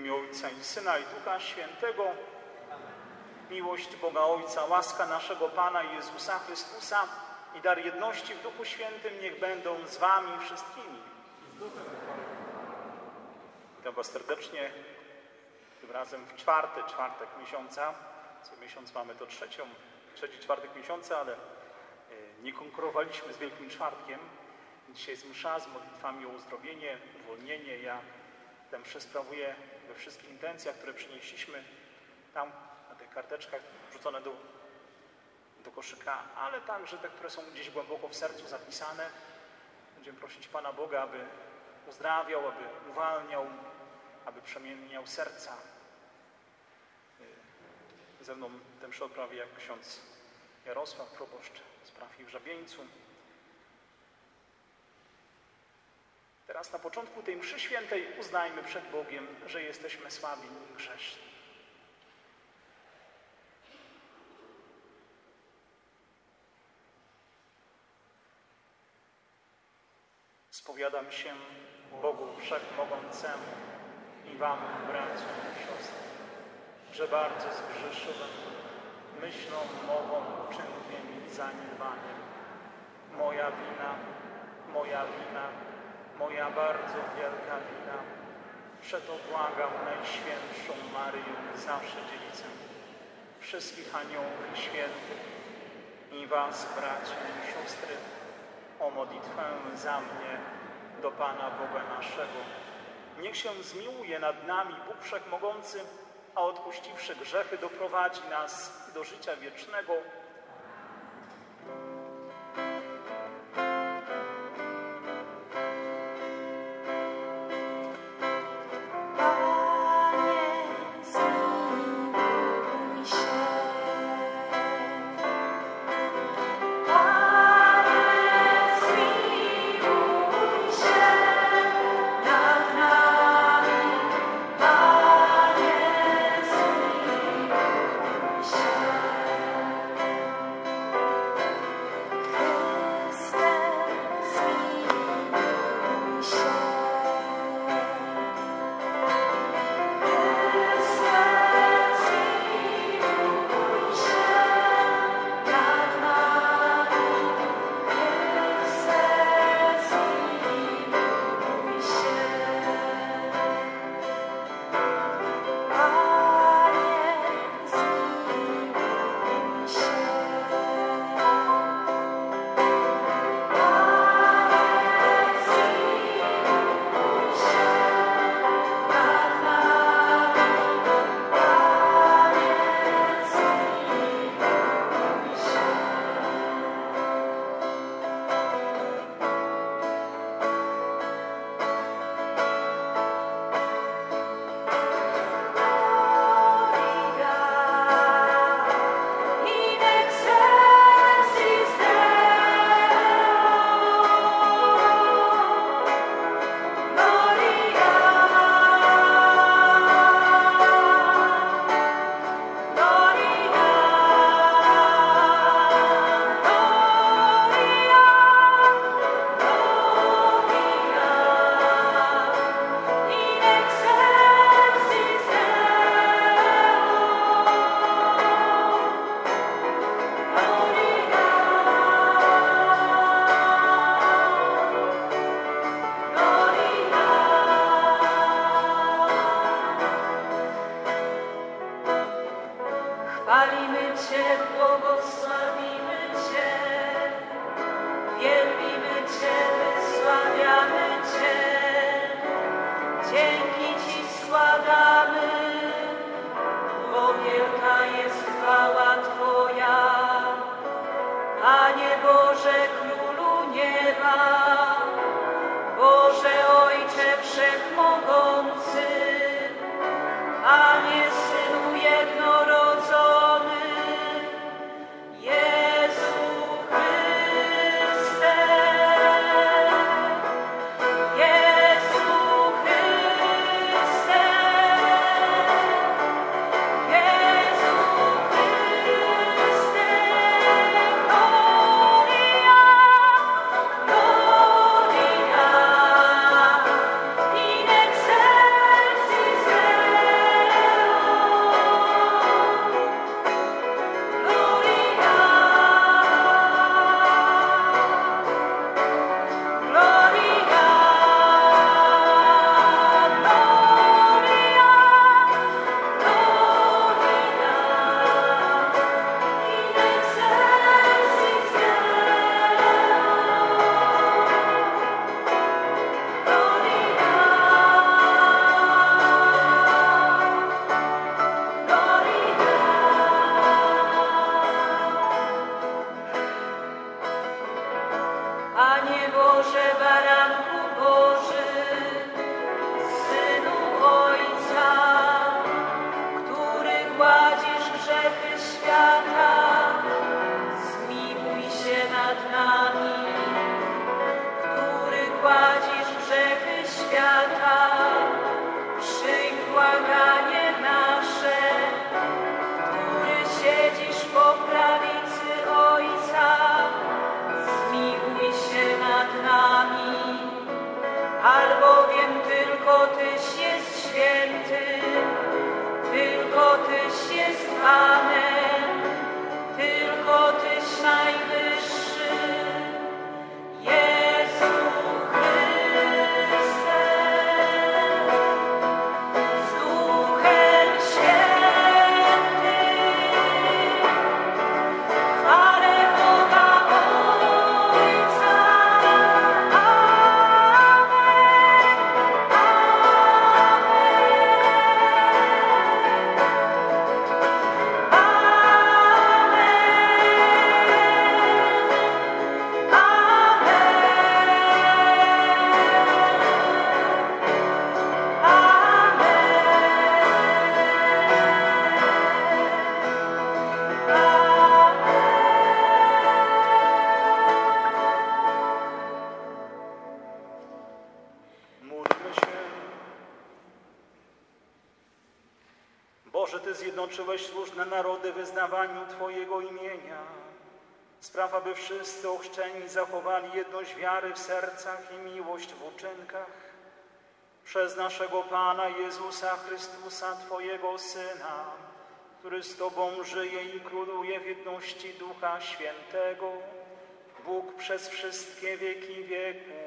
imię Ojca i Syna i Ducha Świętego. Miłość Boga Ojca, łaska naszego Pana Jezusa Chrystusa i dar jedności w Duchu Świętym niech będą z wami wszystkimi. Witam was serdecznie, tym razem w czwartek miesiąca. Co miesiąc mamy to trzeci czwartek miesiąca, ale nie konkurowaliśmy z Wielkim Czwartkiem. Dzisiaj jest msza z modlitwami o uzdrowienie, uwolnienie. Ja tę mszę sprawuję we wszystkich intencjach, które przynieśliśmy tam na tych karteczkach wrzucone do koszyka, ale także te, które są gdzieś głęboko w sercu zapisane. Będziemy prosić Pana Boga, aby uzdrawiał, aby uwalniał, aby przemieniał serca. Ze mną tę mszę odprawi jak ksiądz Jarosław, proboszcz z parafii w Żabieńcu. Teraz na początku tej mszy świętej uznajmy przed Bogiem, że jesteśmy słabi i grzeszni. Spowiadam się Bogu Wszechmogącemu i wam, bracia i siostry, że bardzo zgrzeszyłem myślą, mową, uczynkiem i zaniedbaniem. Moja wina, moja bardzo wielka wina. Przeto błagam Najświętszą Maryję, zawsze Dziewicę, wszystkich aniołów i świętych i was, bracia i siostry, o modlitwę za mnie do Pana Boga naszego. Niech się zmiłuje nad nami Bóg Wszechmogący, a odpuściwszy grzechy doprowadzi nas do życia wiecznego. Boże, Ty zjednoczyłeś różne narody w wyznawaniu Twojego imienia. Spraw, aby wszyscy ochrzczeni zachowali jedność wiary w sercach i miłość w uczynkach. Przez naszego Pana Jezusa Chrystusa, Twojego Syna, który z Tobą żyje i króluje w jedności Ducha Świętego, Bóg przez wszystkie wieki wieków.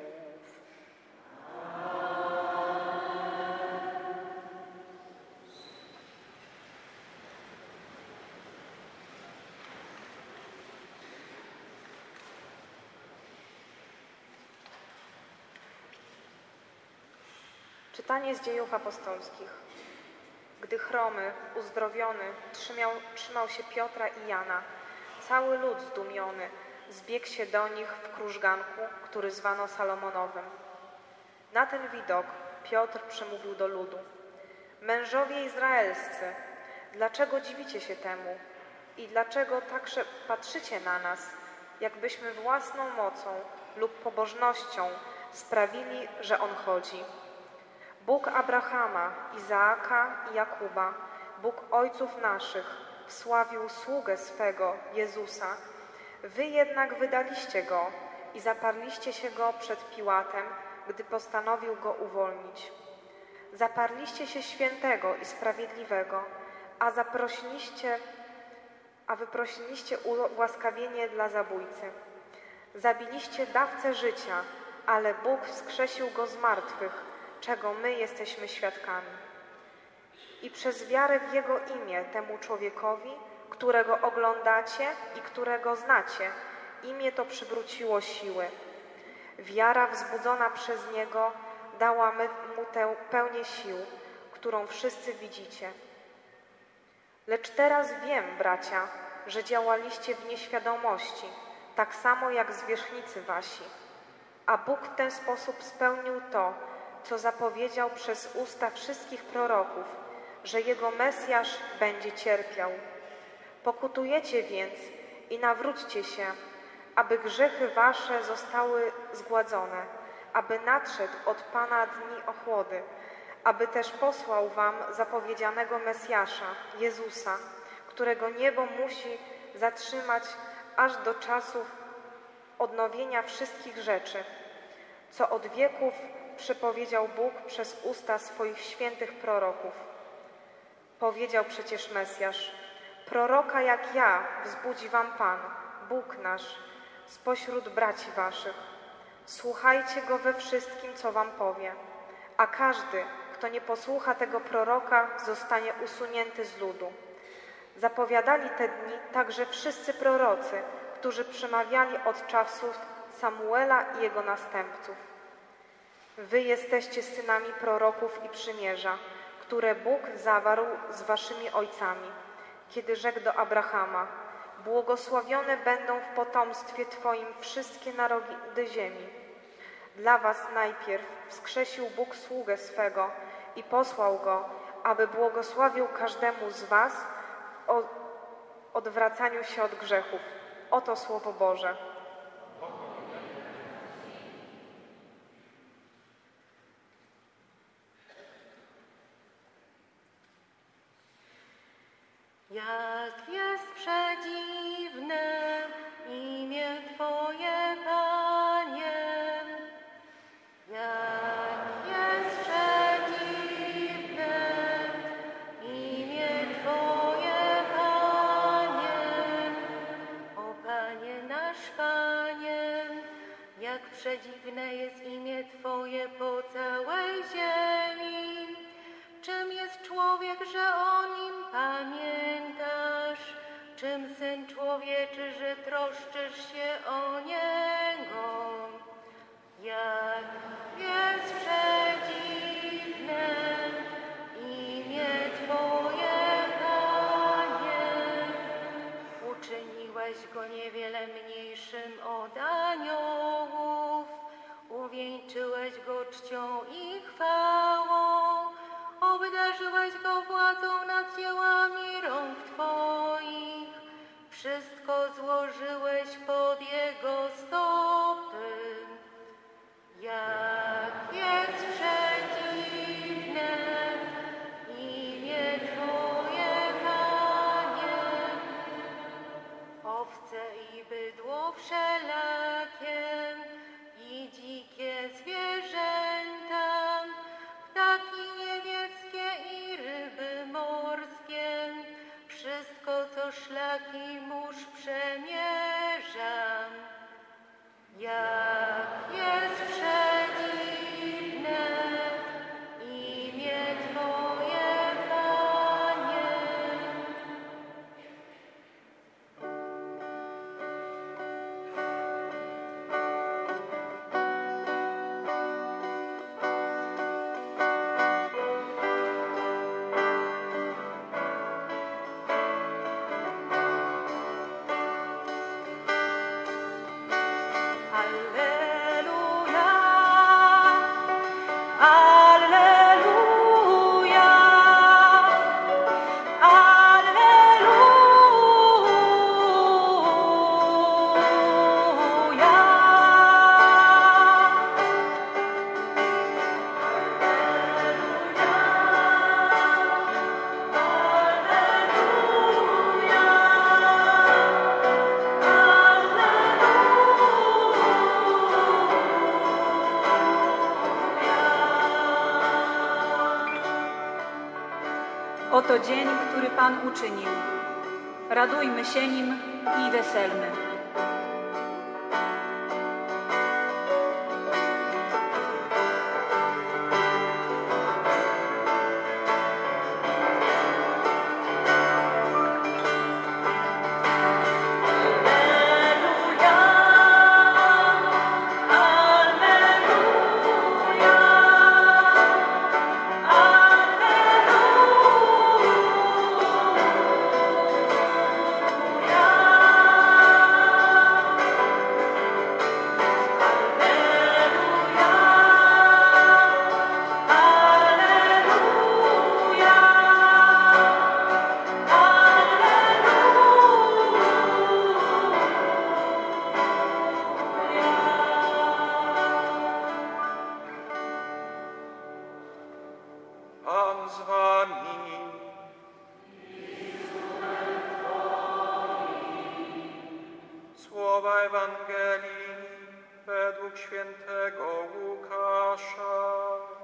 Czytanie z Dziejów Apostolskich. Gdy chromy, uzdrowiony, trzymał się Piotra i Jana, cały lud zdumiony zbiegł się do nich w krużganku, który zwano Salomonowym. Na ten widok Piotr przemówił do ludu: Mężowie izraelscy, dlaczego dziwicie się temu i dlaczego tak patrzycie na nas, jakbyśmy własną mocą lub pobożnością sprawili, że On chodzi? Bóg Abrahama, Izaaka i Jakuba, Bóg ojców naszych, wsławił sługę swego, Jezusa. Wy jednak wydaliście Go i zaparliście się Go przed Piłatem, gdy postanowił Go uwolnić. Zaparliście się świętego i sprawiedliwego, a wyprosiliście ułaskawienie dla zabójcy. Zabiliście dawcę życia, ale Bóg wskrzesił Go z martwych, czego my jesteśmy świadkami. I przez wiarę w Jego imię temu człowiekowi, którego oglądacie i którego znacie, imię to przywróciło siły. Wiara wzbudzona przez Niego dała mu tę pełnię sił, którą wszyscy widzicie. Lecz teraz wiem, bracia, że działaliście w nieświadomości, tak samo jak zwierzchnicy wasi. A Bóg w ten sposób spełnił to, co zapowiedział przez usta wszystkich proroków, że Jego Mesjasz będzie cierpiał. Pokutujecie więc i nawróćcie się, aby grzechy wasze zostały zgładzone, aby nadszedł od Pana dni ochłody, aby też posłał wam zapowiedzianego Mesjasza, Jezusa, którego niebo musi zatrzymać aż do czasów odnowienia wszystkich rzeczy, co od wieków przepowiedział Bóg przez usta swoich świętych proroków. Powiedział przecież Mesjasz: proroka jak ja wzbudzi wam Pan, Bóg nasz, spośród braci waszych. Słuchajcie Go we wszystkim, co wam powie, a każdy, kto nie posłucha tego proroka, zostanie usunięty z ludu. Zapowiadali te dni także wszyscy prorocy, którzy przemawiali od czasów Samuela i jego następców. Wy jesteście synami proroków i przymierza, które Bóg zawarł z waszymi ojcami, kiedy rzekł do Abrahama: błogosławione będą w potomstwie Twoim wszystkie narody ziemi. Dla was najpierw wskrzesił Bóg sługę swego i posłał Go, aby błogosławił każdemu z was o odwracaniu się od grzechów. Oto Słowo Boże. Jak jest przedziwne imię Twoje, Panie, jak jest przedziwne imię Twoje, człowiek, że o nim pamiętasz? Czym Syn Człowieczy, że troszczysz się o Niego? Jak jest przedziwne imię Twoje, Panie. Uczyniłeś go niewiele mniejszym od aniołów, uwieńczyłeś go czcią i chwałą, obdarzyłeś go władzą nad dziełami rąk Twoich, wszystko złożyłeś pod jego stopy. Jak jest przedziwne imię Twoje, Panie. Owce i bydło wszelakie i dzikie zwierzęta, ptaki niebieskie i ryby morskie, wszystko, co szlaki mórz przemierza. Jak jest przedziwne imię Twoje, Panie. Alleluja, alleluja, Oto dzień, który Pan uczynił. Radujmy się nim i weselmy. Pan z wami. Słowa Ewangelii według świętego Łukasza.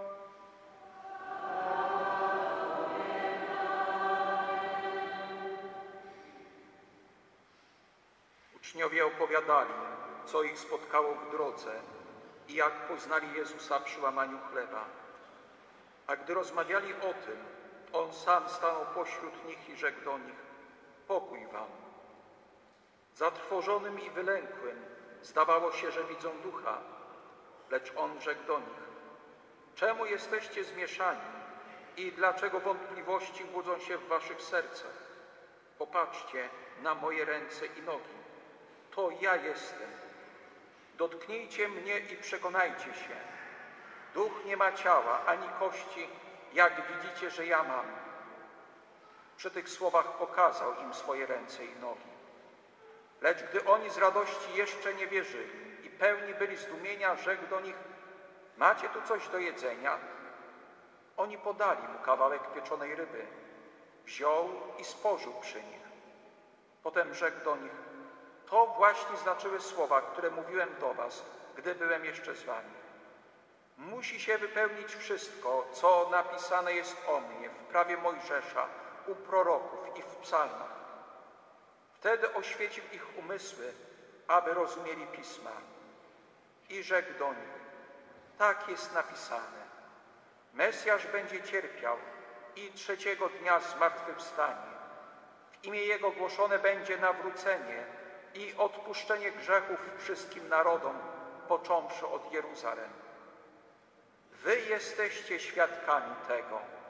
Uczniowie opowiadali, co ich spotkało w drodze i jak poznali Jezusa przy łamaniu chleba. A gdy rozmawiali o tym, On sam stanął pośród nich i rzekł do nich: pokój wam. Zatrwożonym i wylękłym zdawało się, że widzą ducha, lecz On rzekł do nich: czemu jesteście zmieszani i dlaczego wątpliwości budzą się w waszych sercach? Popatrzcie na moje ręce i nogi. To ja jestem. Dotknijcie mnie i przekonajcie się. Duch nie ma ciała, ani kości, jak widzicie, że ja mam. Przy tych słowach pokazał im swoje ręce i nogi. Lecz gdy oni z radości jeszcze nie wierzyli i pełni byli zdumienia, rzekł do nich: macie tu coś do jedzenia? Oni podali mu kawałek pieczonej ryby. Wziął i spożył przy nich. Potem rzekł do nich: to właśnie znaczyły słowa, które mówiłem do was, gdy byłem jeszcze z wami. Musi się wypełnić wszystko, co napisane jest o mnie w prawie Mojżesza, u proroków i w psalmach. Wtedy oświecił ich umysły, aby rozumieli Pisma. I rzekł do nich: tak jest napisane. Mesjasz będzie cierpiał i trzeciego dnia zmartwychwstanie. W imię Jego głoszone będzie nawrócenie i odpuszczenie grzechów wszystkim narodom, począwszy od Jeruzalem. Wy jesteście świadkami tego.